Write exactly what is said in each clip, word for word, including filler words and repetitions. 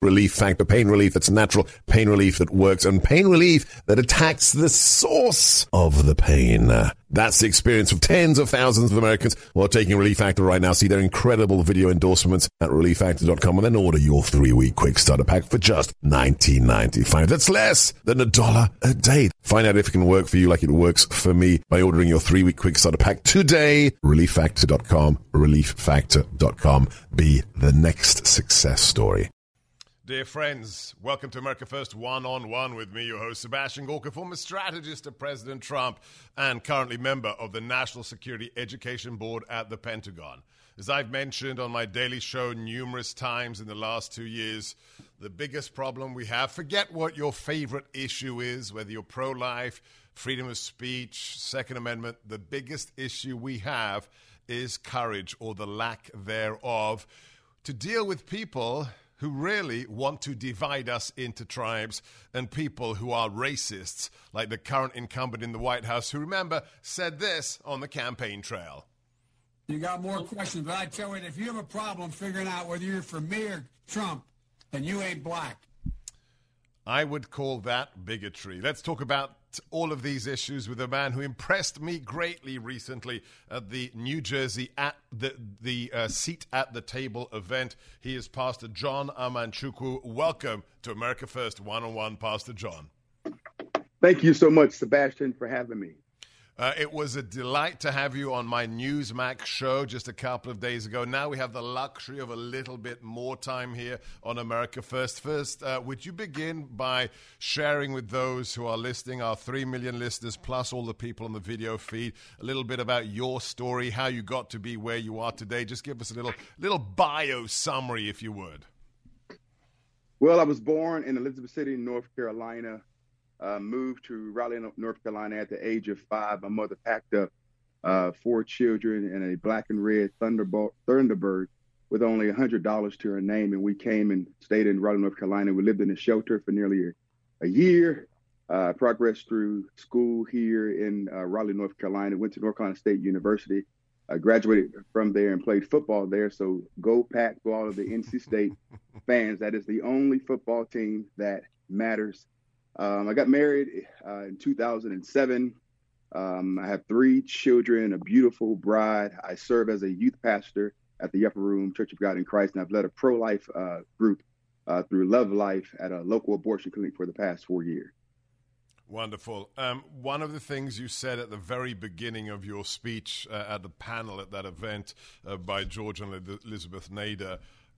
Relief Factor, pain relief that's natural, pain relief that works, and pain relief that attacks the source of the pain. That's the experience of tens of thousands of Americans who are taking Relief Factor right now. See their incredible video endorsements at relief factor dot com and then order your three-week quick starter pack for just nineteen ninety-five. That's less than a dollar a day. Find out if it can work for you like it works for me by ordering your three-week quick starter pack today. relief factor dot com, relief factor dot com. Be the next success story. Dear friends, welcome to America First One-on-One with me, your host, Sebastian Gorka, former strategist to President Trump and currently member of the National Security Education Board at the Pentagon. As I've mentioned on my daily show numerous times in the last two years, the biggest problem we have, forget what your favorite issue is, whether you're pro-life, freedom of speech, Second Amendment, the biggest issue we have is courage or the lack thereof to deal with people who really want to divide us into tribes and people who are racists, like the current incumbent in the White House, who, remember, said this on the campaign trail. You got more questions, but I tell you, if you have a problem figuring out whether you're for me or Trump, then you ain't black. I would call that bigotry. Let's talk about all of these issues with a man who impressed me greatly recently at the New Jersey at the the uh, Seat at the Table event. He is Pastor John Amanchukwu. Welcome to America First One-on-One, Pastor John. Thank you so much, Sebastian, for having me. Uh, it was a delight to have you on my Newsmax show just a couple of days ago. Now we have the luxury of a little bit more time here on America First. First, uh, would you begin by sharing with those who are listening, our three million listeners, plus all the people on the video feed, a little bit about your story, how you got to be where you are today? Just give us a little, little bio summary, if you would. Well, I was born in Elizabeth City, North Carolina. Uh, moved to Raleigh, North Carolina at the age of five. My mother packed up uh, four children and a black and red Thunderbird, Thunderbird with only one hundred dollars to her name. And we came and stayed in Raleigh, North Carolina. We lived in a shelter for nearly a, a year, uh, progressed through school here in uh, Raleigh, North Carolina, went to North Carolina State University, uh, graduated from there and played football there. So go Pack, go all of the N C State fans. That is the only football team that matters. Um, I got married uh, in two thousand seven. Um, I have three children, a beautiful bride. I serve as a youth pastor at the Upper Room Church of God in Christ, and I've led a pro-life uh, group uh, through Love Life at a local abortion clinic for the past four years. Wonderful. Um, one of the things you said at the very beginning of your speech uh, at the panel at that event uh, by George and Elizabeth Nader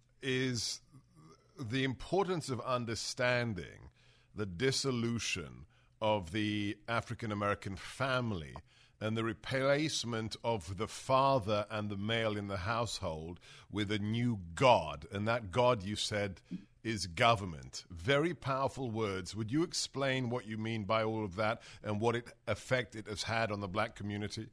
is the importance of understanding the dissolution of the African-American family and the replacement of the father and the male in the household with a new God. And that God, you said, is government. Very powerful words. Would you explain what you mean by all of that and what it, effect it has had on the black community?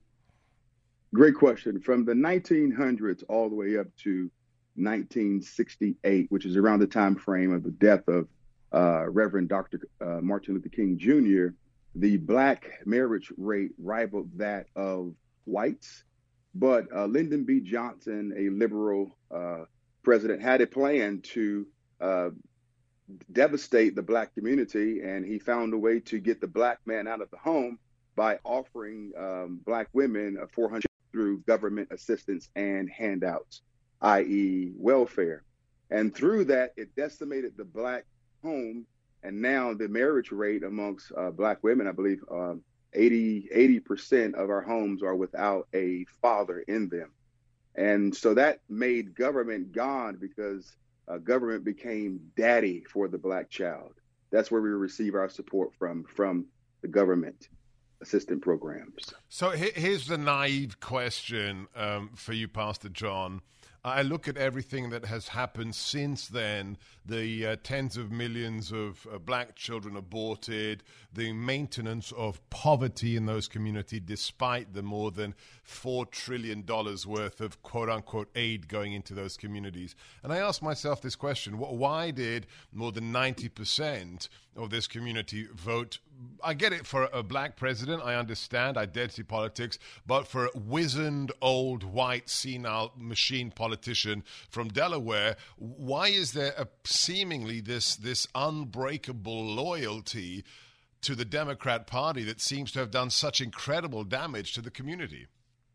Great question. From the nineteen hundreds all the way up to nineteen sixty-eight, which is around the time frame of the death of Uh, Reverend Doctor Uh, Martin Luther King Junior, the black marriage rate rivaled that of whites. But uh, Lyndon B. Johnson, a liberal uh, president, had a plan to uh, devastate the black community, and he found a way to get the black man out of the home by offering um, black women a four hundred dollars through government assistance and handouts, that is welfare. And through that, it decimated the black home, and now the marriage rate amongst uh, black women, I believe um, eighty percent of our homes are without a father in them. And so that made government gone because uh, government became daddy for the black child. That's where we receive our support from, from the government assistant programs. So here's the naive question um, for you, Pastor John. I look at everything that has happened since then, the uh, tens of millions of uh, black children aborted, the maintenance of poverty in those communities despite the more than four trillion dollars worth of quote-unquote aid going into those communities. And I ask myself this question, why did more than ninety percent of this community vote I get it for a black president. I understand identity politics. But for a wizened, old, white, senile machine politician from Delaware, why is there a, seemingly this this unbreakable loyalty to the Democrat Party that seems to have done such incredible damage to the community?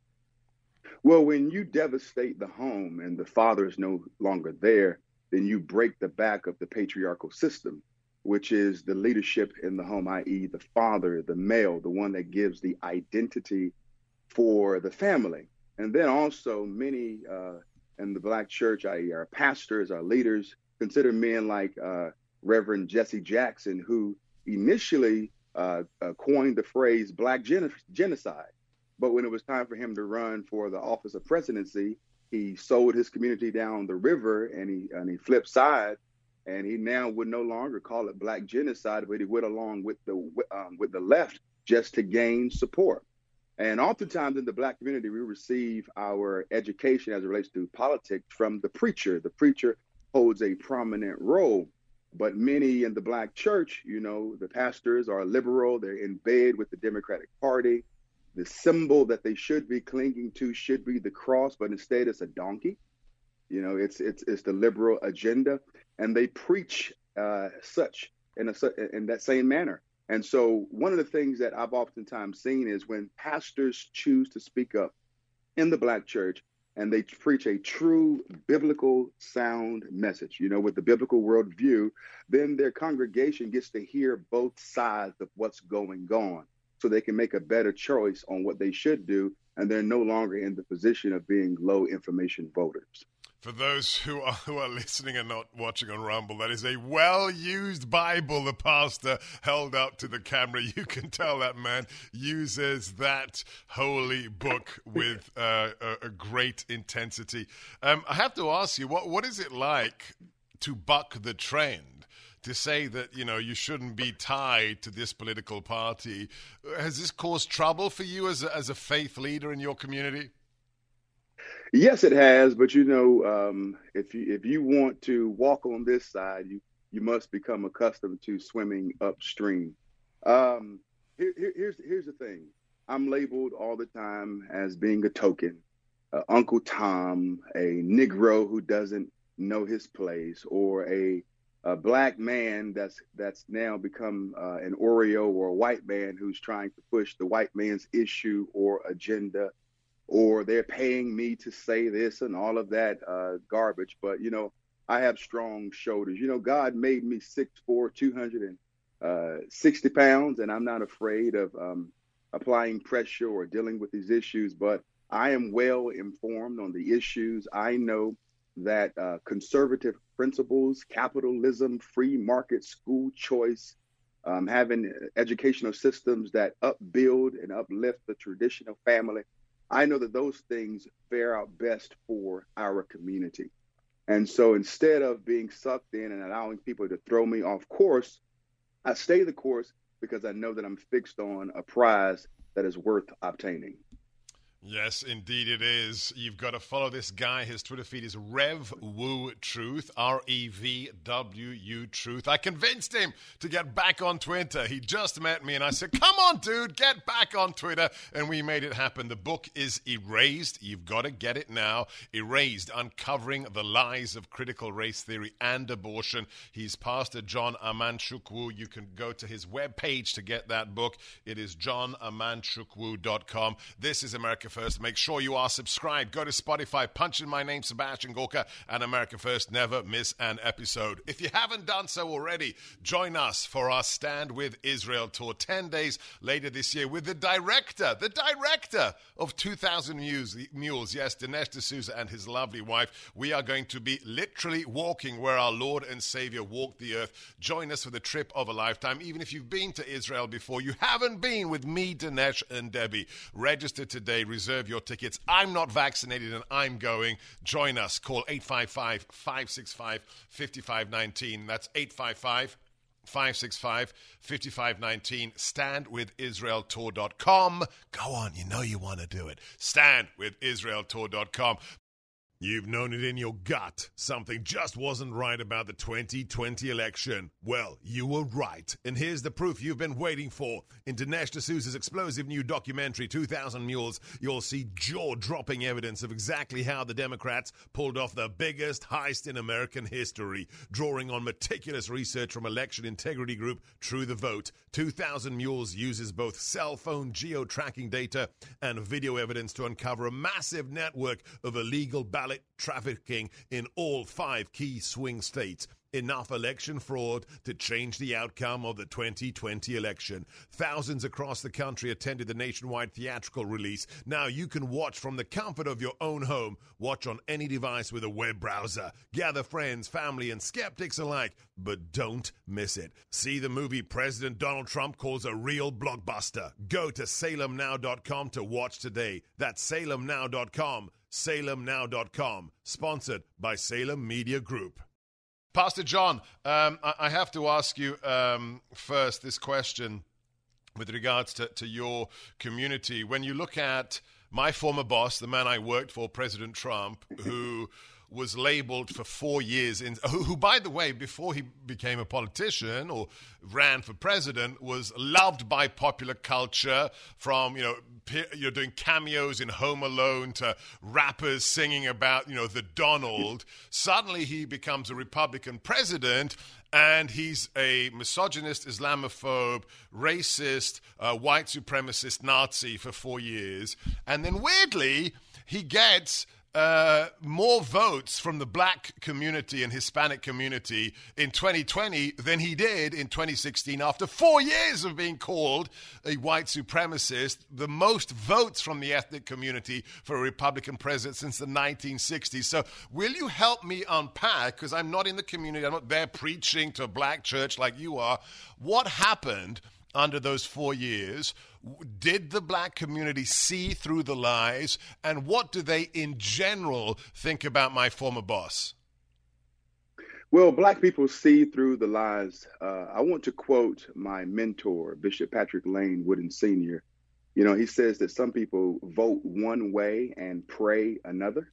Well, when you devastate the home and the father is no longer there, then you break the back of the patriarchal system, which is the leadership in the home, that is the father, the male, the one that gives the identity for the family. And then also many uh, in the black church, that is our pastors, our leaders, consider men like uh, Reverend Jesse Jackson, who initially uh, uh, coined the phrase black gen- genocide. But when it was time for him to run for the office of presidency, he sold his community down the river and he and he flipped side, and he now would no longer call it black genocide, but he went along with the um, with the left just to gain support. And oftentimes in the black community, we receive our education as it relates to politics from the preacher. The preacher holds a prominent role. But many in the black church, you know, the pastors are liberal. They're in bed with the Democratic Party. The symbol that they should be clinging to should be the cross, but instead it's a donkey. You know, it's it's it's the liberal agenda, and they preach uh, such in a in that same manner. And so, one of the things that I've oftentimes seen is when pastors choose to speak up in the black church, and they preach a true biblical sound message, you know, with the biblical worldview, then their congregation gets to hear both sides of what's going on, so they can make a better choice on what they should do, and they're no longer in the position of being low information voters. For those who are, who are listening and not watching on Rumble, that is a well-used Bible the pastor held up to the camera. You can tell that man uses that holy book with uh, a, a great intensity. Um, I have to ask you, what what is it like to buck the trend? To say that, you know, you shouldn't be tied to this political party. Has this caused trouble for you as a, as a faith leader in your community? Yes, it has. But, you know, um, if you if you want to walk on this side, you, you must become accustomed to swimming upstream. Um, here, here, here's, here's the thing. I'm labeled all the time as being a token, uh, Uncle Tom, a Negro who doesn't know his place, or a a black man that's that's now become uh, an Oreo, or a white man who's trying to push the white man's issue or agenda, or they're paying me to say this and all of that uh, garbage. But, you know, I have strong shoulders. You know, God made me six foot four, two hundred sixty pounds, and I'm not afraid of um, applying pressure or dealing with these issues, but I am well informed on the issues. I know that uh, conservative principles, capitalism, free market, school choice, um, having educational systems that upbuild and uplift the traditional family, I know that those things fare out best for our community. And so instead of being sucked in and allowing people to throw me off course, I stay the course because I know that I'm fixed on a prize that is worth obtaining. Yes, indeed it is. You've got to follow this guy. His Twitter feed is RevWuTruth, R E V W U Truth. I convinced him to get back on Twitter. He just met me, and I said, come on, dude, get back on Twitter. And we made it happen. The book is Erased. You've got to get it now. Erased, Uncovering the Lies of Critical Race Theory and Abortion. He's Pastor John Amanchukwu. You can go to his webpage to get that book. It is john amanchukwu dot com. This is America First. Make sure you are subscribed. Go to Spotify, punch in my name, Sebastian Gorka, and America First. Never miss an episode. If you haven't done so already, join us for our Stand with Israel tour ten days later this year with the director, the director of two thousand Mules, yes, Dinesh D'Souza and his lovely wife. We are going to be literally walking where our Lord and Savior walked the earth. Join us for the trip of a lifetime. Even if you've been to Israel before, you haven't been with me, Dinesh, and Debbie. Register today. Reserve your tickets. I'm not vaccinated and I'm going. Join us. Call eight five five, five six five, five five one nine. That's eight five five, five six five, five five one nine. stand with israel tour dot com. Go on. You know you want to do it. stand with israel tour dot com. You've known it in your gut. Something just wasn't right about the twenty twenty election. Well, you were right. And here's the proof you've been waiting for. In Dinesh D'Souza's explosive new documentary, two thousand Mules, you'll see jaw-dropping evidence of exactly how the Democrats pulled off the biggest heist in American history, drawing on meticulous research from election integrity group True the Vote. two thousand Mules uses both cell phone geo-tracking data and video evidence to uncover a massive network of illegal ballot trafficking in all five key swing states. Enough election fraud to change the outcome of the twenty twenty election. Thousands across the country attended the nationwide theatrical release. Now you can watch from the comfort of your own home. Watch on any device with a web browser. Gather friends, family, and skeptics alike, but don't miss it. See the movie President Donald Trump calls a real blockbuster. Go to salem now dot com to watch today. That's salem now dot com. salem now dot com. Sponsored by Salem Media Group. Pastor John, um, I, I have to ask you um, first this question with regards to, to your community. When you look at my former boss, the man I worked for, President Trump, who was labeled for four years, in, who, who, by the way, before he became a politician or ran for president, was loved by popular culture, from, you know, you're doing cameos in Home Alone to rappers singing about, you know, the Donald. Suddenly he becomes a Republican president, and he's a misogynist, Islamophobe, racist, uh, white supremacist Nazi for four years. And then weirdly, he gets Uh, more votes from the black community and Hispanic community in twenty twenty than he did in twenty sixteen after four years of being called a white supremacist. The most votes from the ethnic community for a Republican president since the nineteen sixties. So will you help me unpack, because I'm not in the community, I'm not there preaching to a black church like you are, what happened under those four years? Did the black community see through the lies? And what do they in general think about my former boss? Well, black people see through the lies. Uh, I want to quote my mentor, Bishop Patrick Lane Wooden Senior You know, he says that some people vote one way and pray another.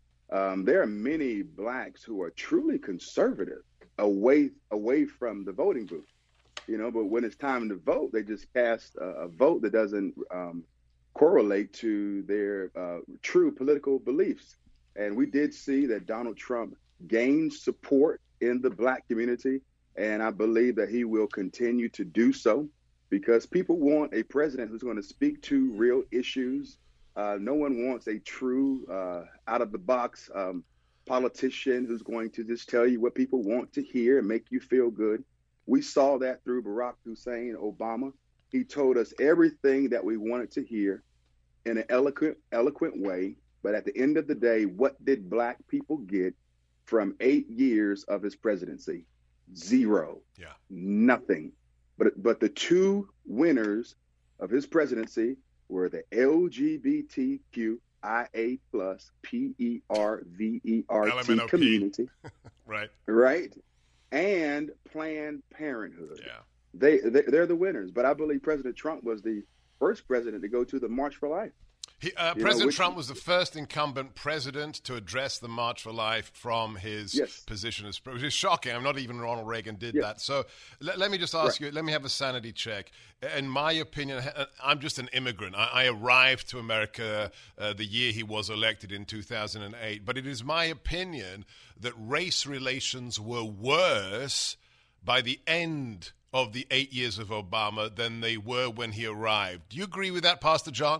Um, there are many blacks who are truly conservative away, away from the voting booth. You know, but when it's time to vote, they just cast a, a vote that doesn't um, correlate to their uh, true political beliefs. And we did see that Donald Trump gained support in the black community, and I believe that he will continue to do so, because people want a president who's going to speak to real issues. Uh, no one wants a true, uh, out-of-the-box um, politician who's going to just tell you what people want to hear and make you feel good. We saw that through Barack Hussein Obama. He told us everything that we wanted to hear in an eloquent, eloquent way. But at the end of the day, what did black people get from eight years of his presidency? Zero. Yeah. Nothing. But but the two winners of his presidency were the L G B T Q I A plus P E R V E R T community. Right. Right. And Planned Parenthood. Yeah. They, they, they're the winners. But I believe President Trump was the first president to go to the March for Life. He, uh, President know, which, Trump was the first incumbent president to address the March for Life from his yes. position as president, which is shocking. I'm not even Ronald Reagan did yes. that. So let, let me just ask right. you, let me have a sanity check. In my opinion, I'm just an immigrant. I, I arrived to America uh, the year he was elected in two thousand eight. But it is my opinion that race relations were worse by the end of the eight years of Obama than they were when he arrived. Do you agree with that, Pastor John?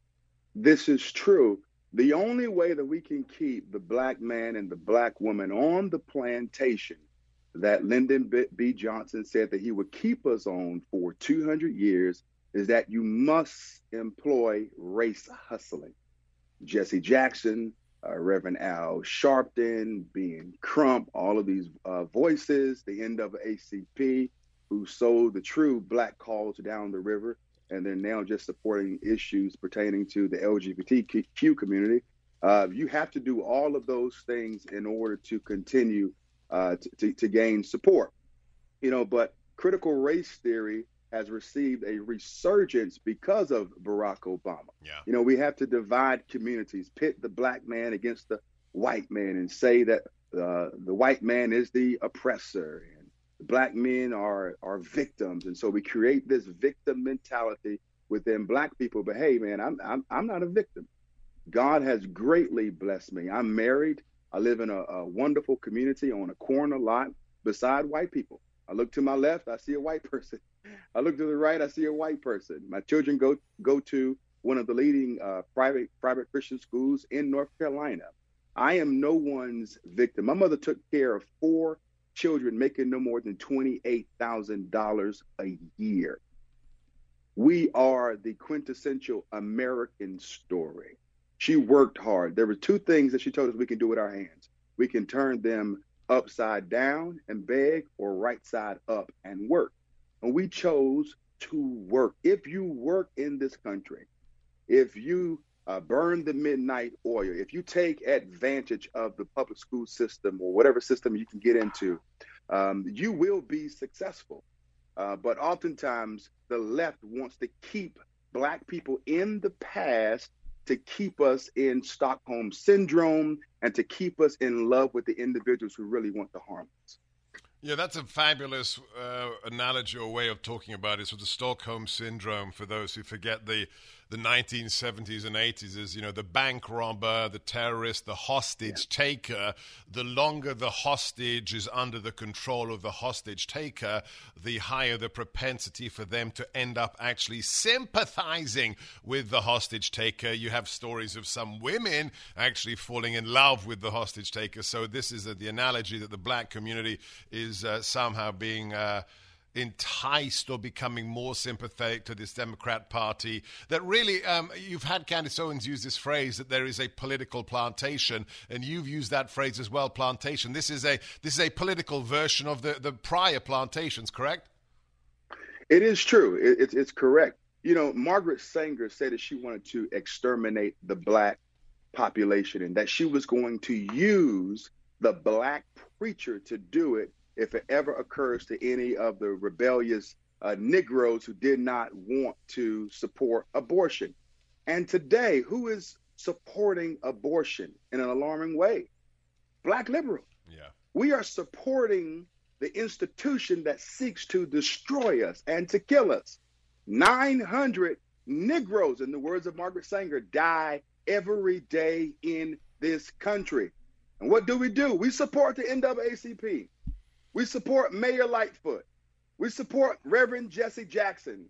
This is true. The only way that we can keep the black man and the black woman on the plantation that Lyndon B. Johnson said that he would keep us on for two hundred years is that you must employ race hustling. Jesse Jackson, uh, Reverend Al Sharpton, Ben Crump, all of these uh, voices, the N double A C P, who sold the true black cause down the river, and they're now just supporting issues pertaining to the L G B T Q community. Uh, you have to do all of those things in order to continue uh, to, to, to gain support. You know, but critical race theory has received a resurgence because of Barack Obama. Yeah. You know, we have to divide communities, pit the black man against the white men and say that uh, the white man is the oppressor and the black men are are victims, and so we create this victim mentality within black people. But hey, man, I'm I'm I'm not a victim. God has greatly blessed me. I'm married. I live in a, a wonderful community on a corner lot beside white people. I look to my left, I see a white person. I look to the right, I see a white person. My children go go to one of the leading uh, private private Christian schools in North Carolina. I am no one's victim. My mother took care of four children making no more than twenty-eight thousand dollars a year. We are the quintessential American story. She worked hard. There were two things that she told us we can do with our hands. We can turn them upside down and beg, or right side up and work. And we chose to work. If you work in this country, if you uh, burn the midnight oil, if you take advantage of the public school system or whatever system you can get into, um, you will be successful. Uh, but oftentimes the left wants to keep black people in the past, to keep us in Stockholm syndrome and to keep us in love with the individuals who really want to harm us. Yeah, that's a fabulous uh, analogy or way of talking about it. So the Stockholm syndrome, for those who forget the the nineteen seventies and eighties, is, you know, the bank robber, the terrorist, the hostage yeah. taker. The longer the hostage is under the control of the hostage taker, the higher the propensity for them to end up actually sympathizing with the hostage taker. You have stories of some women actually falling in love with the hostage taker. So this is uh, the analogy that the black community is uh, somehow being uh, enticed or becoming more sympathetic to this Democrat Party. That really, um, you've had Candace Owens use this phrase that there is a political plantation, and you've used that phrase as well, plantation. This is a this is a political version of the, the prior plantations, correct? It is true. It, it, it's correct. You know, Margaret Sanger said that she wanted to exterminate the black population and that she was going to use the black preacher to do it if it ever occurs to any of the rebellious uh, Negroes who did not want to support abortion. And today, who is supporting abortion in an alarming way? Black liberals. Yeah. We are supporting the institution that seeks to destroy us and to kill us. nine hundred Negroes, in the words of Margaret Sanger, die every day in this country. And what do we do? We support the N double A C P. We support Mayor Lightfoot. We support Reverend Jesse Jackson.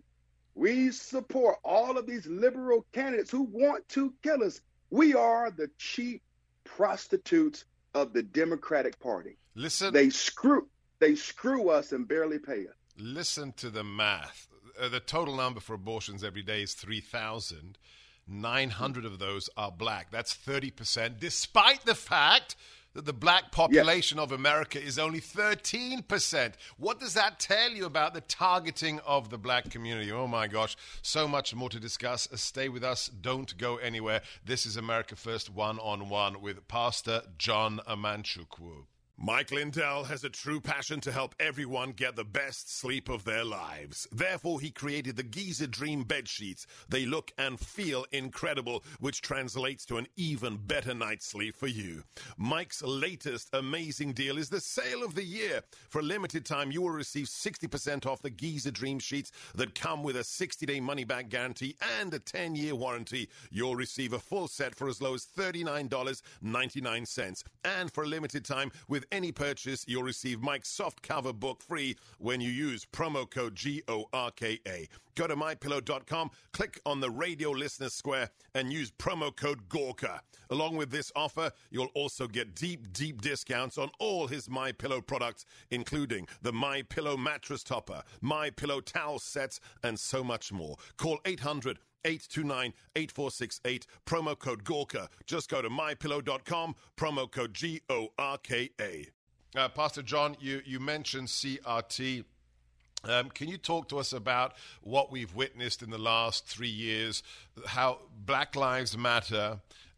We support all of these liberal candidates who want to kill us. We are the cheap prostitutes of the Democratic Party. Listen, they screw, they screw us and barely pay us. Listen to the math. Uh, the total number for abortions every day is three thousand. nine hundred of those are black. That's thirty percent, despite the fact that the black population yes. of America is only thirteen percent. What does that tell you about the targeting of the black community? Oh, my gosh. So much more to discuss. Stay with us. Don't go anywhere. This is America First One-on-One with Pastor John Amanchukwu. Mike Lindell has a true passion to help everyone get the best sleep of their lives. Therefore, he created the Giza Dream bed sheets. They look and feel incredible, which translates to an even better night's sleep for you. Mike's latest amazing deal is the sale of the year. For a limited time, you will receive sixty percent off the Giza Dream sheets that come with a sixty-day money-back guarantee and a ten-year warranty. You'll receive a full set for as low as thirty-nine dollars and ninety-nine cents. And for a limited time, with any purchase, you'll receive Mike's soft cover book free when you use promo code G O R K A. Go to my pillow dot com, click on the radio listener square, and use promo code Gorka. Along with this offer, you'll also get deep, deep discounts on all his MyPillow products, including the MyPillow mattress topper, MyPillow towel sets, and so much more. Call eight hundred, eight two nine, eight four six eight, promo code Gorka. Just go to my pillow dot com, promo code G O R K A. Uh, Pastor John, you, you mentioned C R T. Um, can you talk to us about what we've witnessed in the last three years, how Black Lives Matter,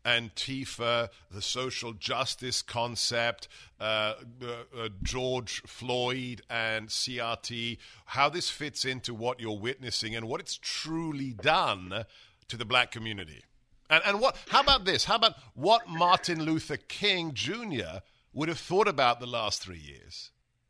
Antifa, the social justice concept, uh, uh, uh, George Floyd and C R T, how this fits into what you're witnessing and what it's truly done to the black community? And and what? How about this? How about what Martin Luther King Junior would have thought about the last three years?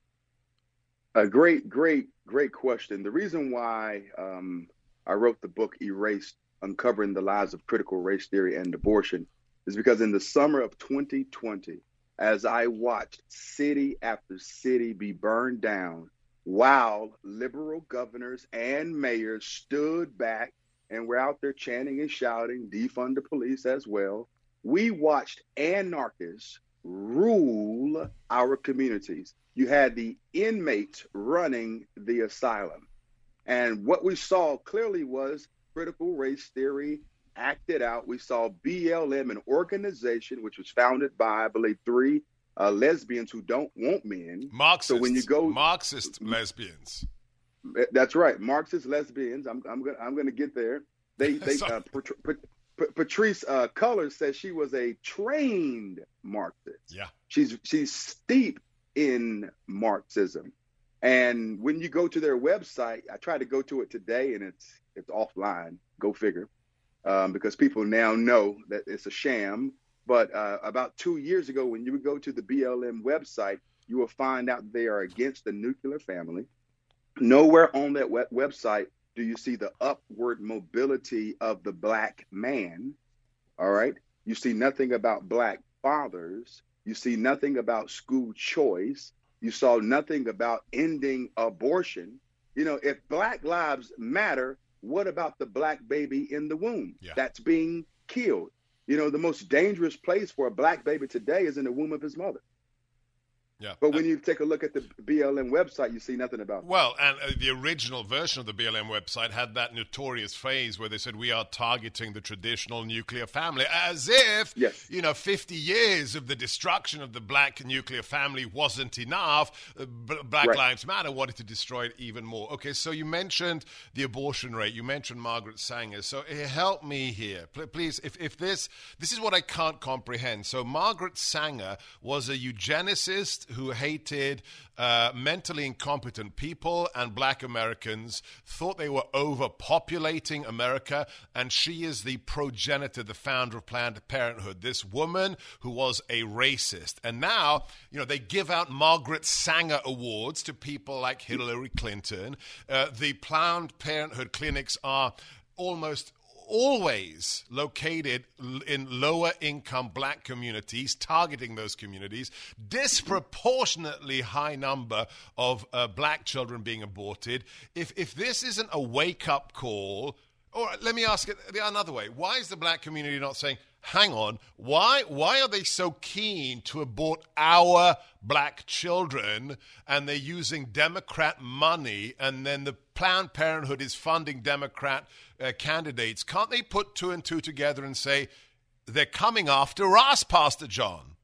A great, great, great question. The reason why um, I wrote the book Erased, Uncovering the Lies of Critical Race Theory and Abortion is because in the summer of twenty twenty, as I watched city after city be burned down, while liberal governors and mayors stood back and were out there chanting and shouting, defund the police as well, we watched anarchists rule our communities. You had the inmates running the asylum. And what we saw clearly was critical race theory acted out. We saw B L M, an organization which was founded by, I believe, three uh, lesbians who don't want men. Marxists. So when you go, Marxist lesbians. That's right, Marxist lesbians. I'm I'm gonna I'm gonna get there. They they uh, Pat- Pat- Patrice uh, Cullors says she was a trained Marxist. Yeah, she's she's steep in Marxism. And when you go to their website, I tried to go to it today, and it's it's offline. Go figure, um, because people now know that it's a sham. But uh, about two years ago, when you would go to the B L M website, you will find out they are against the nuclear family. Nowhere on that web- website do you see the upward mobility of the black man. All right. You see nothing about black fathers. You see nothing about school choice. You saw nothing about ending abortion. You know, if Black lives matter, what about the black baby in the womb yeah. that's being killed? You know, the most dangerous place for a black baby today is in the womb of his mother. Yeah. But when you take a look at the B L M website, you see nothing about it. Well, and uh, the original version of the B L M website had that notorious phrase where they said, we are targeting the traditional nuclear family, as if, yes. you know, fifty years of the destruction of the black nuclear family wasn't enough. Uh, B- Black right. Lives Matter wanted to destroy it even more. Okay, so you mentioned the abortion rate. You mentioned Margaret Sanger. So uh, help me here. P- please, if, if this, this is what I can't comprehend. So Margaret Sanger was a eugenicist who hated uh, mentally incompetent people and black Americans, thought they were overpopulating America, and she is the progenitor, the founder of Planned Parenthood, this woman who was a racist. And now, you know, they give out Margaret Sanger awards to people like Hillary Clinton. Uh, the Planned Parenthood clinics are almost always located in lower income black communities, targeting those communities, disproportionately high number of uh, black children being aborted. If if this isn't a wake-up call, or let me ask it another way, why is the black community not saying, hang on, why why are they so keen to abort our black children, and they're using Democrat money, and then the Planned Parenthood is funding Democrat uh, candidates? Can't they put two and two together and say, they're coming after us, Pastor John?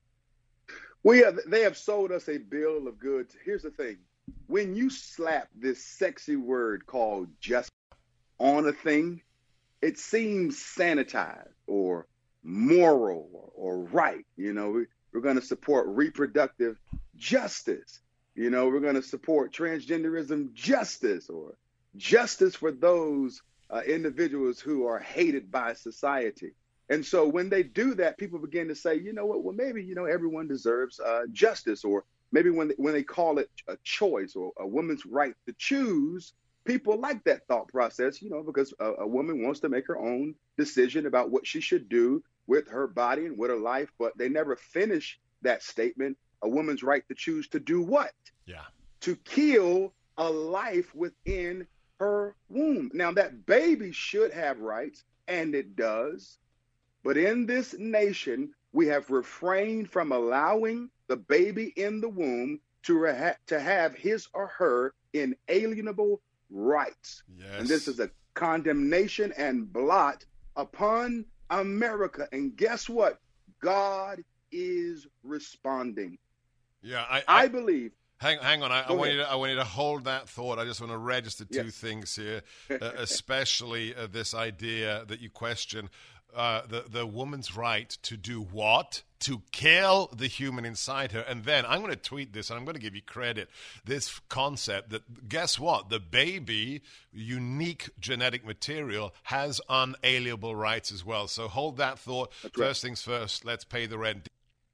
Well, yeah, they have sold us a bill of goods. Here's the thing. When you slap this sexy word called justice on a thing, it seems sanitized or moral or, or right. You know, we, we're going to support reproductive justice. You know, we're going to support transgenderism justice, or justice for those uh, individuals who are hated by society. And so when they do that, people begin to say, you know what, well, maybe, you know, everyone deserves uh, justice. Or maybe when they, when they call it a choice or a woman's right to choose, people like that thought process, you know, because a, a woman wants to make her own decision about what she should do with her body and with her life, but they never finish that statement. A woman's right to choose to do what? Yeah. To kill a life within her womb. Now, that baby should have rights, and it does. But in this nation, we have refrained from allowing the baby in the womb to, re- to have his or her inalienable rights. Yes. And this is a condemnation and blot upon America. And guess what? God is responding. Yeah, I, I, I believe. Hang, hang on. I, I want ahead. you to, I want you to hold that thought. I just want to register two Yes. things here, uh, especially uh, this idea that you question uh, the, the woman's right to do what? To kill the human inside her. And then I'm going to tweet this, and I'm going to give you credit. This concept that, guess what? The baby, unique genetic material, has unalienable rights as well. So hold that thought. That's right. First things first, let's pay the rent.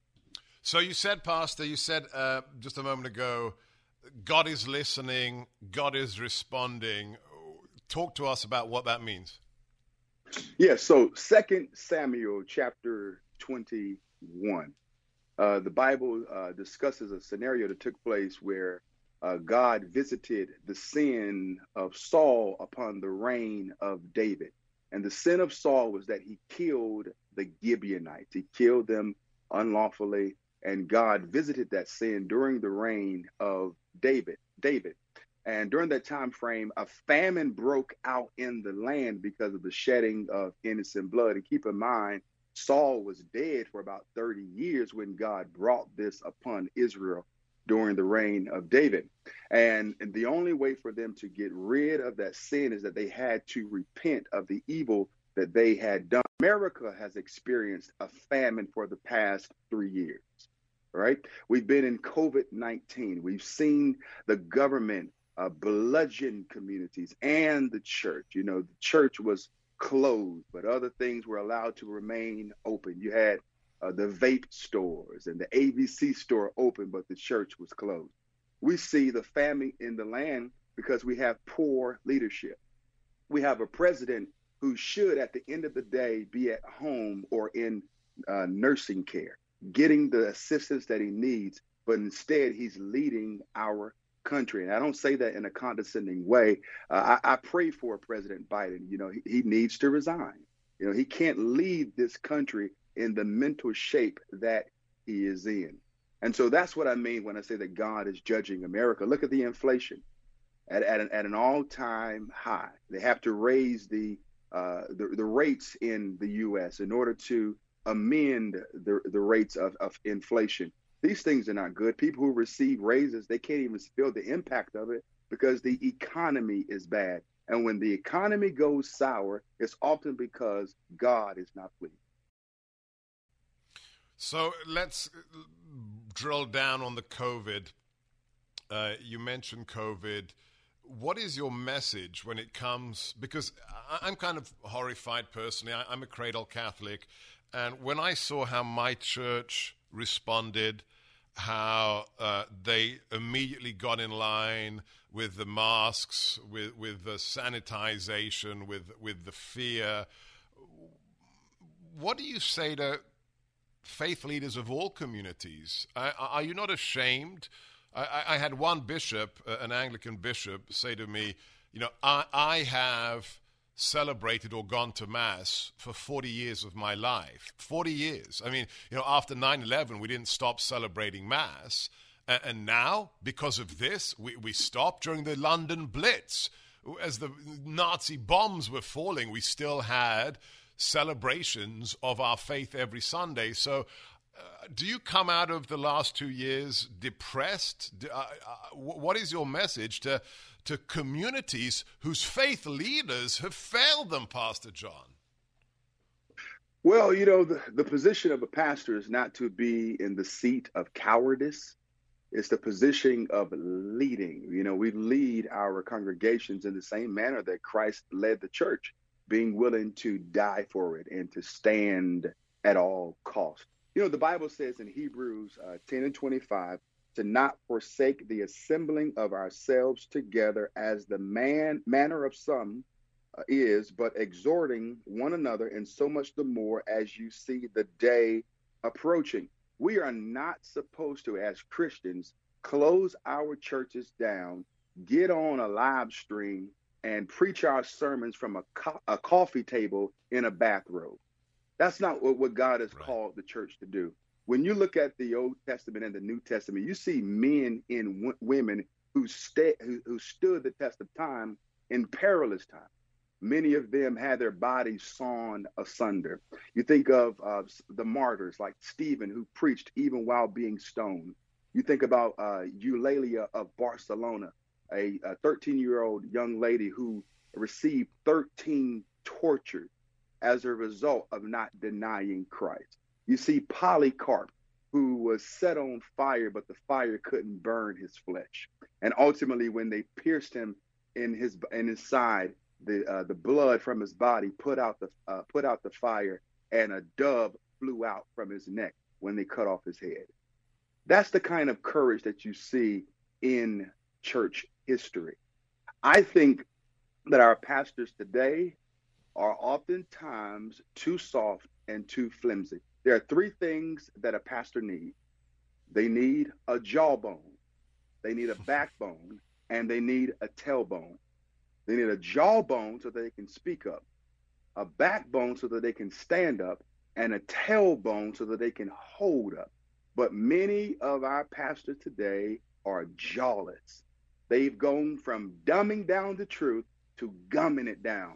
So you said, Pastor, you said uh, just a moment ago, God is listening, God is responding. Talk to us about what that means. Yeah, so Second Samuel chapter twenty-one, uh, the Bible uh, discusses a scenario that took place where uh, God visited the sin of Saul upon the reign of David. And the sin of Saul was that he killed the Gibeonites. He killed them unlawfully, and God visited that sin during the reign of David. David. And during that time frame, a famine broke out in the land because of the shedding of innocent blood. And keep in mind, Saul was dead for about thirty years when God brought this upon Israel during the reign of David. And, and the only way for them to get rid of that sin is that they had to repent of the evil that they had done. America has experienced a famine for the past three years, right? We've been in COVID nineteen. We've seen the government Uh, bludgeon communities and the church. You know, the church was closed, but other things were allowed to remain open. You had uh, the vape stores and the A B C store open, but the church was closed. We see the famine in the land because we have poor leadership. We have a president who should, at the end of the day, be at home or in uh, nursing care, getting the assistance that he needs, but instead he's leading our country. And I don't say that in a condescending way. Uh, I, I pray for President Biden. You know, he, he needs to resign. You know, he can't lead this country in the mental shape that he is in. And so that's what I mean when I say that God is judging America. Look at the inflation at, at, an, at an all-time high. They have to raise the, uh, the the rates in the U S in order to amend the, the rates of, of inflation. These things are not good. People who receive raises, they can't even feel the impact of it because the economy is bad. And when the economy goes sour, it's often because God is not pleased. So let's drill down on the COVID. Uh, you mentioned COVID. What is your message when it comes? Because I'm kind of horrified personally. I, I'm a cradle Catholic. And when I saw how my church responded, how uh, they immediately got in line with the masks, with with the sanitization, with with the fear. What do you say to faith leaders of all communities? Are, are you not ashamed? I, I had one bishop, an Anglican bishop, say to me, you know, I, I have celebrated or gone to Mass for forty years of my life. forty years. I mean, you know, after nine eleven, we didn't stop celebrating Mass. And, and now, because of this, we, we stopped during the London Blitz. As the Nazi bombs were falling, we still had celebrations of our faith every Sunday. So uh, do you come out of the last two years depressed? Uh, uh, what is your message to to communities whose faith leaders have failed them, Pastor John? Well, you know, the, the position of a pastor is not to be in the seat of cowardice. It's the position of leading. You know, we lead our congregations in the same manner that Christ led the church, being willing to die for it and to stand at all costs. You know, the Bible says in Hebrews uh, ten and twenty-five, to not forsake the assembling of ourselves together as the man manner of some uh, is, but exhorting one another, and so much the more as you see the day approaching. We are not supposed to, as Christians, close our churches down, get on a live stream, and preach our sermons from a, co- a coffee table in a bathrobe. That's not what, what God has right. called the church to do. When you look at the Old Testament and the New Testament, you see men and w- women who, sta- who, who stood the test of time in perilous times. Many of them had their bodies sawn asunder. You think of uh, the martyrs like Stephen, who preached even while being stoned. You think about uh, Eulalia of Barcelona, a thirteen-year-old young lady who received thirteen tortures as a result of not denying Christ. You see Polycarp, who was set on fire, but the fire couldn't burn his flesh. And ultimately, when they pierced him in his in his side, the uh, the blood from his body put out the uh, put out the fire, and a dove flew out from his neck when they cut off his head. That's the kind of courage that you see in church history. I think that our pastors today are oftentimes too soft and too flimsy. There are three things that a pastor needs. They need a jawbone, they need a backbone, and they need a tailbone. They need a jawbone so that they can speak up, a backbone so that they can stand up, and a tailbone so that they can hold up. But many of our pastors today are jawless. They've gone from dumbing down the truth to gumming it down.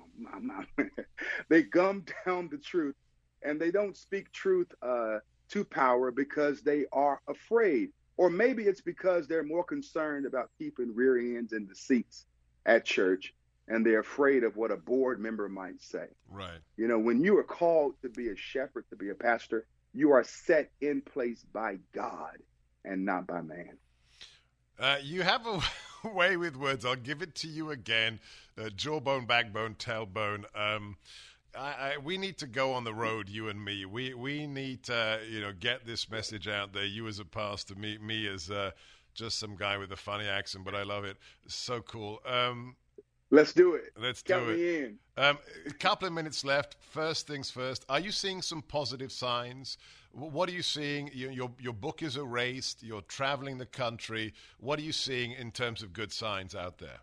They gum down the truth, and they don't speak truth uh, to power because they are afraid. Or maybe it's because they're more concerned about keeping rear ends in the seats at church, and they're afraid of what a board member might say. Right. You know, when you are called to be a shepherd, to be a pastor, you are set in place by God and not by man. Uh, you have a way with words. I'll give it to you again. Uh, jawbone, backbone, tailbone. Um, I, I, we need to go on the road, you and me. We we need to, you know, get this message out there. You as a pastor, me me as uh, just some guy with a funny accent, but I love it. It's so cool. Um, Let's do it. Let's Count do it. me in. Um, a couple of minutes left. First things first. Are you seeing some positive signs? What are you seeing? Your, your, your book is erased. You're traveling the country. What are you seeing in terms of good signs out there?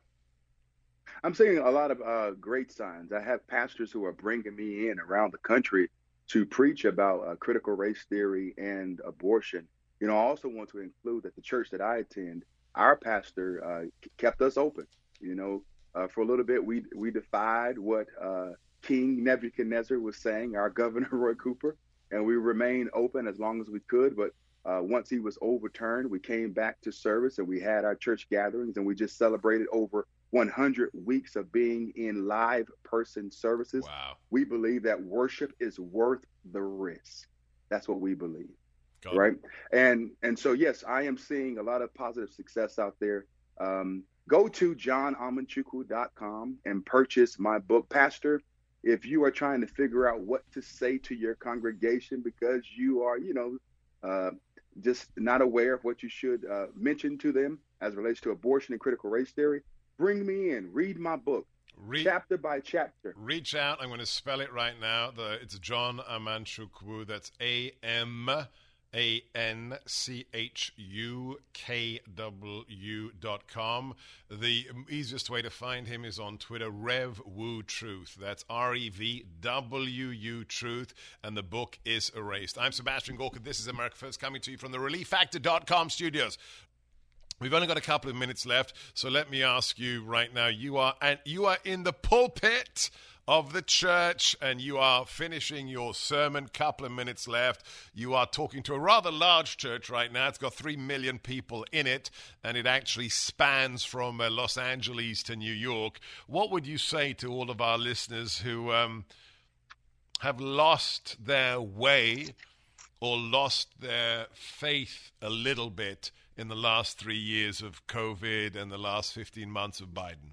I'm seeing a lot of uh, great signs. I have pastors who are bringing me in around the country to preach about uh, critical race theory and abortion. You know, I also want to include that the church that I attend, our pastor uh, kept us open. You know, uh, for a little bit, we we defied what uh, King Nebuchadnezzar was saying, our Governor Roy Cooper, and we remained open as long as we could. But uh, once he was overturned, we came back to service and we had our church gatherings, and we just celebrated over one hundred weeks of being in live person services. Wow. We believe that worship is worth the risk. That's what we believe. Got right. it. And and so, yes, I am seeing a lot of positive success out there. Um, go to john amanchukwu dot com and purchase my book. Pastor, if you are trying to figure out what to say to your congregation because you are, you know, uh, just not aware of what you should uh, mention to them as it relates to abortion and critical race theory, bring me in, read my book, Re- chapter by chapter. Reach out. I'm going to spell it right now. The, it's John Amanchukwu. That's A M A N C H U K W dot com. The easiest way to find him is on Twitter, Rev Wu Truth. That's R E V W U Truth. And the book is erased. I'm Sebastian Gorka. This is America First, coming to you from the relief factor dot com studios. We've only got a couple of minutes left, so let me ask you right now. You are and you are in the pulpit of the church, and you are finishing your sermon. Couple of minutes left. You are talking to a rather large church right now. It's got three million people in it, and it actually spans from uh, Los Angeles to New York. What would you say to all of our listeners who um, have lost their way or lost their faith a little bit in the last three years of COVID and the last fifteen months of Biden?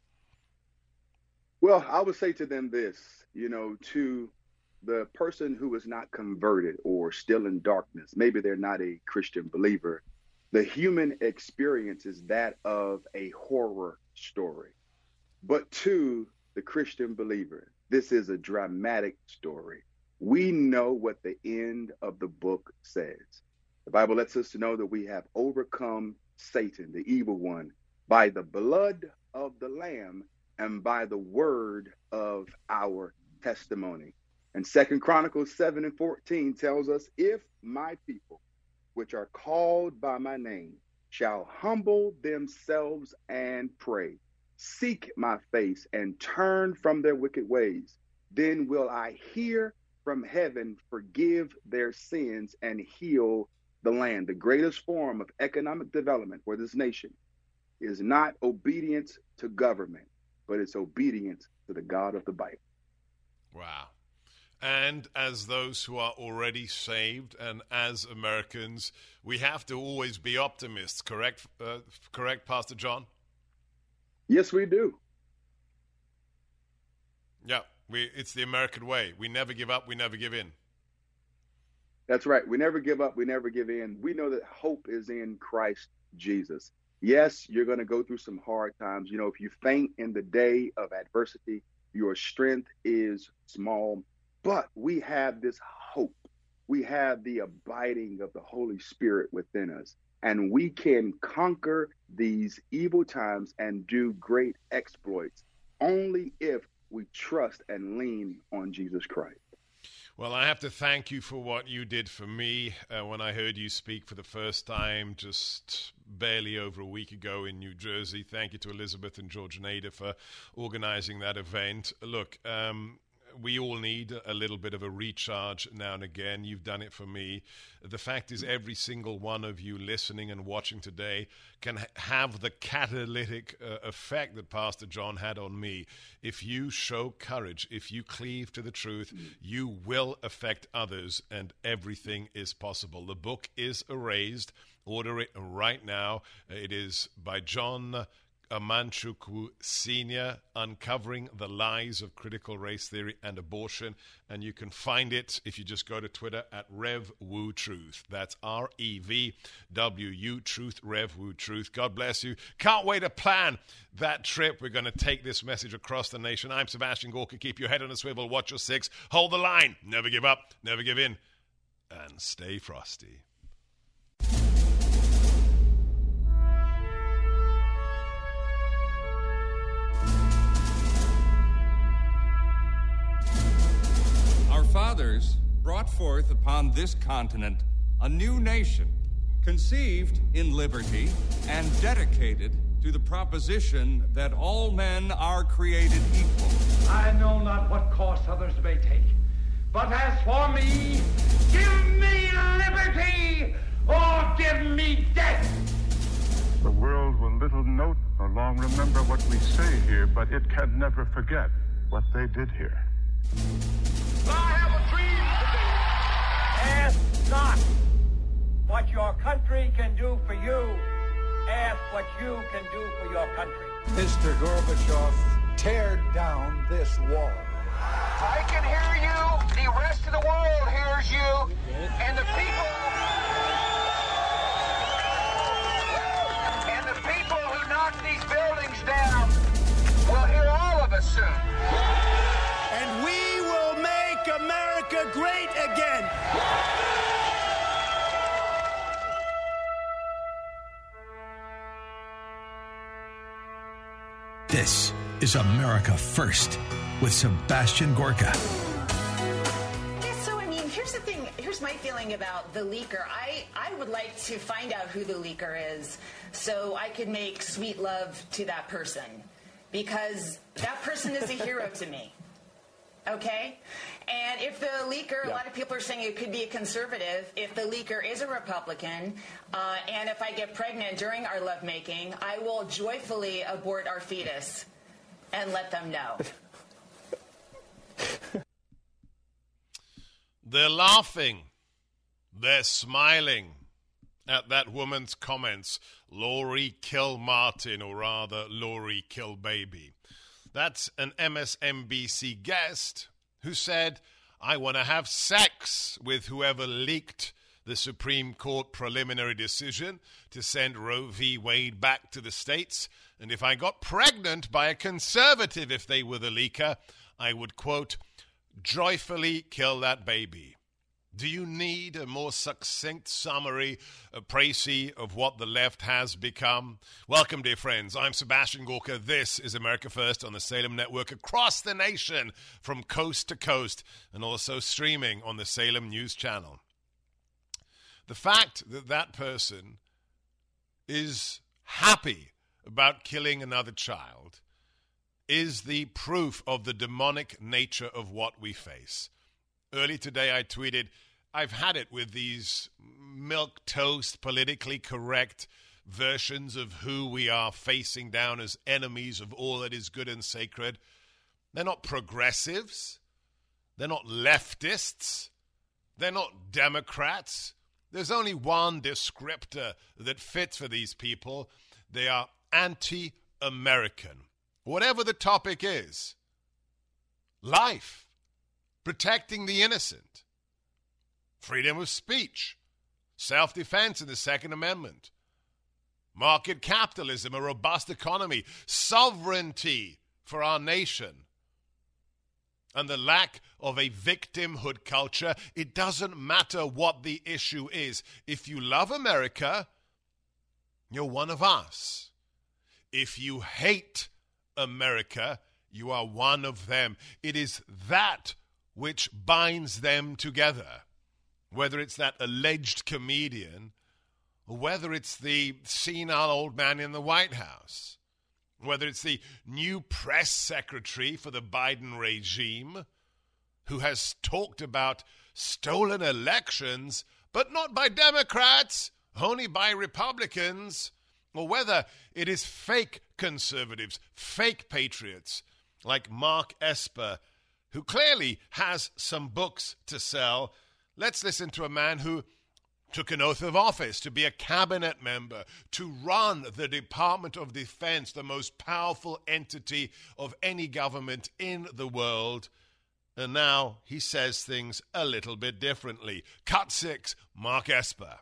Well, I would say to them this, you know, to the person who is not converted or still in darkness, maybe they're not a Christian believer, the human experience is that of a horror story. But to the Christian believer, this is a dramatic story. We know what the end of the book says. The Bible lets us know that we have overcome Satan, the evil one, by the blood of the Lamb and by the word of our testimony. And Second Chronicles seven and fourteen tells us, if my people, which are called by my name, shall humble themselves and pray, seek my face and turn from their wicked ways, then will I hear from heaven, forgive their sins, and heal the land. The greatest form of economic development for this nation is not obedience to government, but it's obedience to the God of the Bible. Wow. And as those who are already saved and as Americans, we have to always be optimists, correct, uh, correct, Pastor John? Yes, we do. Yeah, we, it's the American way. We never give up, we never give in. That's right. We never give up, we never give in. We know that hope is in Christ Jesus. Yes, you're going to go through some hard times. You know, if you faint in the day of adversity, your strength is small. But we have this hope. We have the abiding of the Holy Spirit within us. And we can conquer these evil times and do great exploits only if we trust and lean on Jesus Christ. Well, I have to thank you for what you did for me uh, when I heard you speak for the first time just barely over a week ago in New Jersey. Thank you to Elizabeth and George Nader for organizing that event. Look, um, we all need a little bit of a recharge now and again. You've done it for me. The fact is, every single one of you listening and watching today can ha- have the catalytic uh, effect that Pastor John had on me. If you show courage, if you cleave to the truth, mm. you will affect others, and everything is possible. The book is erased. Order it right now. It is by John Amanchukwu Senior, Uncovering the Lies of Critical Race Theory and Abortion. And you can find it if you just go to Twitter at RevWuTruth. That's R E V W U Truth, RevWuTruth. God bless you. Can't wait to plan that trip. We're going to take this message across the nation. I'm Sebastian Gorka. Keep your head on a swivel. Watch your six. Hold the line. Never give up. Never give in. And stay frosty. Fathers brought forth upon this continent a new nation, conceived in liberty and dedicated to the proposition that all men are created equal. I know not what course others may take, but as for me, give me liberty or give me death. The world will little note nor long remember what we say here, but it can never forget what they did here. I have a dream today. Ask not what your country can do for you. Ask what you can do for your country. Mister Gorbachev, tear down this wall. I can hear you. The rest of the world hears you. And the people... And the people who knock these buildings down will hear all of us soon. And we will make America great again. This is America First with Sebastian Gorka. Yeah, so I mean, here's the thing. Here's my feeling about the leaker. I, I would like to find out who the leaker is so I could make sweet love to that person, because that person is a hero to me. Okay? And if the leaker, yeah. a lot of people are saying it could be a conservative. If the leaker is a Republican, uh, and if I get pregnant during our lovemaking, I will joyfully abort our fetus and let them know. They're laughing. They're smiling at that woman's comments. Lori kill Martin, or rather, Lori kill baby. That's an M S N B C guest who said, I want to have sex with whoever leaked the Supreme Court preliminary decision to send Roe v. Wade back to the states. And if I got pregnant by a conservative, if they were the leaker, I would, quote, joyfully kill that baby. Do you need a more succinct summary, a précis of what the left has become? Welcome, dear friends. I'm Sebastian Gorka. This is America First on the Salem Network across the nation from coast to coast, and also streaming on the Salem News Channel. The fact that that person is happy about killing another child is the proof of the demonic nature of what we face. Early today, I tweeted, I've had it with these milquetoast, politically correct versions of who we are facing down as enemies of all that is good and sacred. They're not progressives. They're not leftists. They're not Democrats. There's only one descriptor that fits for these people. They are anti-American. Whatever the topic is. Life. Protecting the innocent. Freedom of speech. Self-defense in the Second Amendment. Market capitalism, a robust economy. Sovereignty for our nation. And the lack of a victimhood culture. It doesn't matter what the issue is. If you love America, you're one of us. If you hate America, you are one of them. It is that which binds them together. Whether it's that alleged comedian, or whether it's the senile old man in the White House, whether it's the new press secretary for the Biden regime who has talked about stolen elections, but not by Democrats, only by Republicans, or whether it is fake conservatives, fake patriots like Mark Esper, who clearly has some books to sell. Let's listen to a man who took an oath of office to be a cabinet member, to run the Department of Defense, the most powerful entity of any government in the world. And now he says things a little bit differently. Cut six, Mark Esper.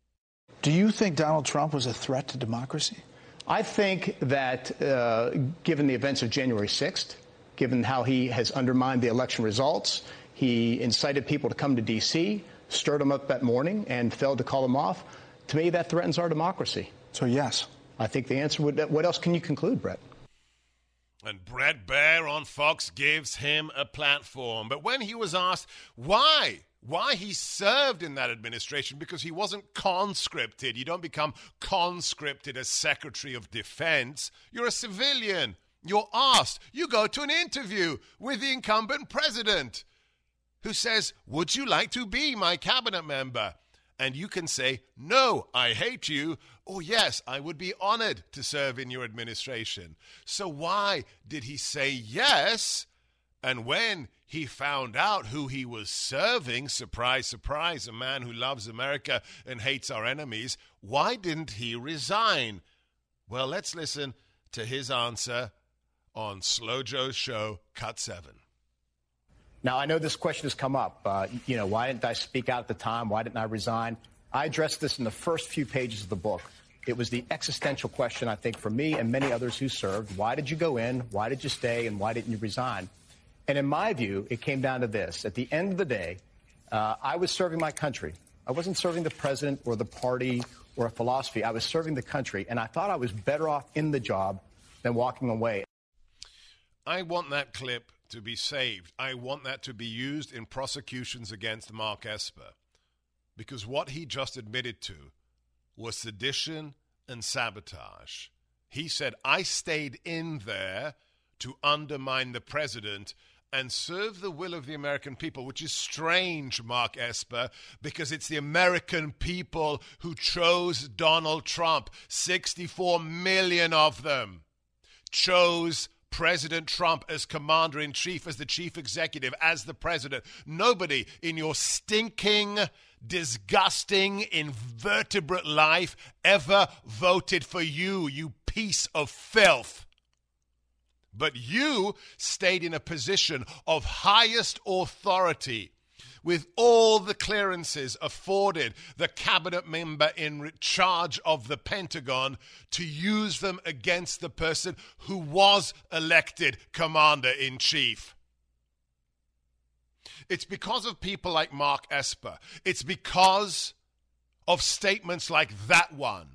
Do you think Donald Trump was a threat to democracy? I think that uh, given the events of January sixth, given how he has undermined the election results, he incited people to come to D C, stirred them up that morning, and failed to call them off. To me, that threatens our democracy. So, yes. I think the answer would... What else can you conclude, Brett? And Bret Baier on Fox gives him a platform. But when he was asked why, why he served in that administration, because he wasn't conscripted. You don't become conscripted as Secretary of Defense. You're a civilian. You're asked. You go to an interview with the incumbent president, who says, would you like to be my cabinet member? And you can say, no, I hate you, or yes, I would be honored to serve in your administration. So why did he say yes? And when he found out who he was serving, surprise, surprise, a man who loves America and hates our enemies, why didn't he resign? Well, let's listen to his answer on Slow Joe's show, Cut seven. Now, I know this question has come up. Uh, you know, why didn't I speak out at the time? Why didn't I resign? I addressed this in the first few pages of the book. It was the existential question, I think, for me and many others who served. Why did you go in? Why did you stay? And why didn't you resign? And in my view, it came down to this. At the end of the day, uh, I was serving my country. I wasn't serving the president or the party or a philosophy. I was serving the country. And I thought I was better off in the job than walking away. I want that clip to be saved. I want that to be used in prosecutions against Mark Esper, because what he just admitted to was sedition and sabotage. He said, I stayed in there to undermine the president and serve the will of the American people, which is strange, Mark Esper, because it's the American people who chose Donald Trump. sixty-four million of them chose President Trump as commander-in-chief, as the chief executive, as the president. Nobody in your stinking, disgusting, invertebrate life ever voted for you, you piece of filth. But you stayed in a position of highest authority with all the clearances afforded the cabinet member in charge of the Pentagon to use them against the person who was elected commander-in-chief. It's because of people like Mark Esper. It's because of statements like that one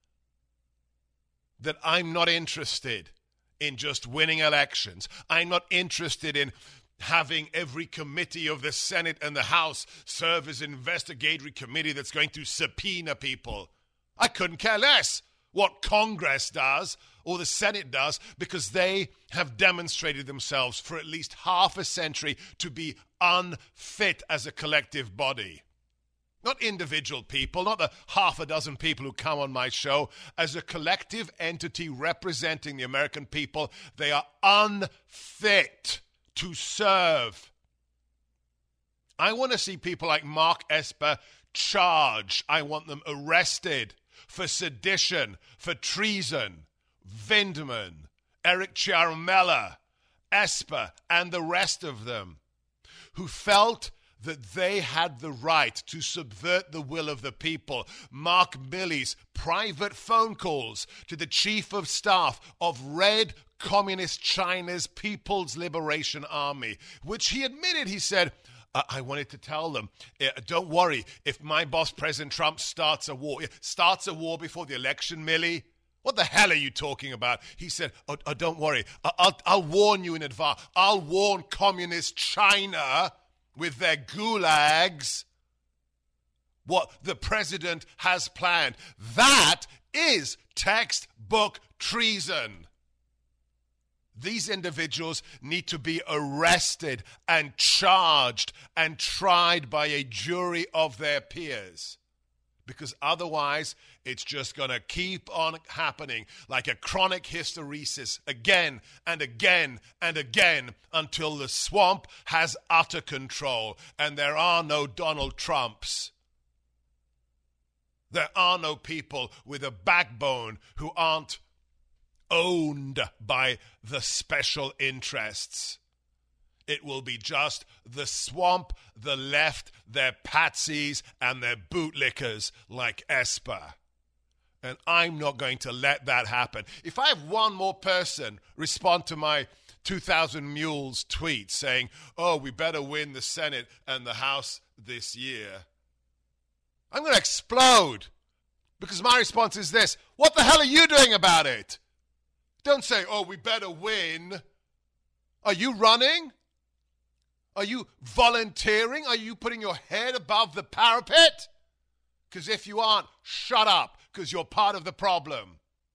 that I'm not interested in just winning elections. I'm not interested in having every committee of the Senate and the House serve as an investigatory committee that's going to subpoena people. I couldn't care less what Congress does or the Senate does, because they have demonstrated themselves for at least half a century to be unfit as a collective body. Not individual people, not the half a dozen people who come on my show. As a collective entity representing the American people, they are unfit to serve. I want to see people like Mark Esper charged. I want them arrested for sedition, for treason. Vindman, Eric Ciaramella, Esper, and the rest of them, who felt that they had the right to subvert the will of the people. Mark Milley's private phone calls to the chief of staff of Red Communist China's People's Liberation Army, which he admitted, he said, I, I wanted to tell them, uh, don't worry, if my boss, President Trump, starts a war, starts a war before the election, Milley, what the hell are you talking about? He said, oh, oh don't worry, I, I'll, I'll warn you in advance. I'll warn communist China with their gulags what the president has planned. That is textbook treason. These individuals need to be arrested and charged and tried by a jury of their peers, because otherwise it's just going to keep on happening like a chronic hysteresis again and again and again until the swamp has utter control and there are no Donald Trumps. There are no people with a backbone who aren't owned by the special interests. It will be just the swamp, the left, their patsies, and their bootlickers like Esper. And I'm not going to let that happen. If I have one more person respond to my two thousand Mules tweet saying, oh, we better win the Senate and the House this year, I'm going to explode. Because my response is this: what the hell are you doing about it? Don't say, oh, we better win. Are you running? Are you volunteering? Are you putting your head above the parapet? Because if you aren't, shut up, because you're part of the problem.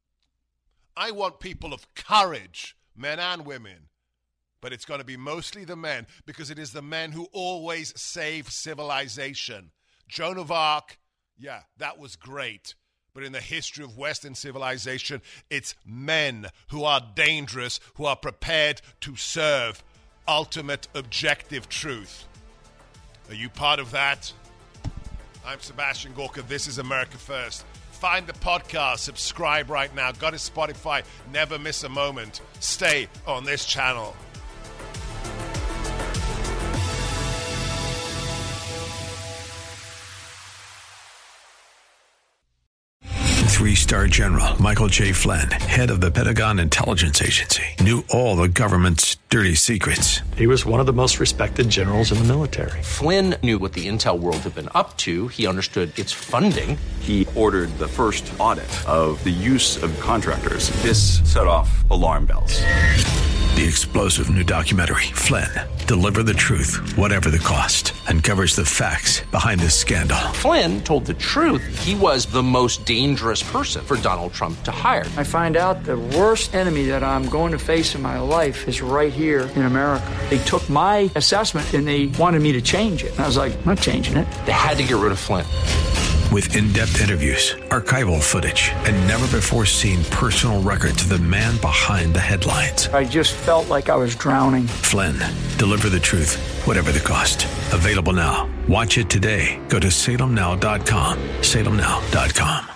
I want people of courage, men and women, but it's going to be mostly the men, because it is the men who always save civilization. Joan of Arc, yeah, that was great. But in the history of Western civilization, it's men who are dangerous, who are prepared to serve ultimate objective truth. Are you part of that? I'm Sebastian Gorka. This is America First. Find the podcast. Subscribe right now. Go to Spotify. Never miss a moment. Stay on this channel. Three-star General Michael J. Flynn, head of the Pentagon Intelligence Agency, knew all the government's dirty secrets. He was one of the most respected generals in the military. Flynn knew what the intel world had been up to. He understood its funding. He ordered the first audit of the use of contractors. This set off alarm bells. The explosive new documentary, Flynn, Deliver the Truth, Whatever the Cost, uncovers the facts behind this scandal. Flynn told the truth. He was the most dangerous person for Donald Trump to hire. I find out the worst enemy that I'm going to face in my life is right here in America. They took my assessment and they wanted me to change it. And I was like, I'm not changing it. They had to get rid of Flynn. With in-depth interviews, archival footage, and never-before-seen personal records of the man behind the headlines. I just felt like I was drowning. Flynn, Deliver the Truth, Whatever the Cost. Available now. Watch it today. Go to salem now dot com. salem now dot com.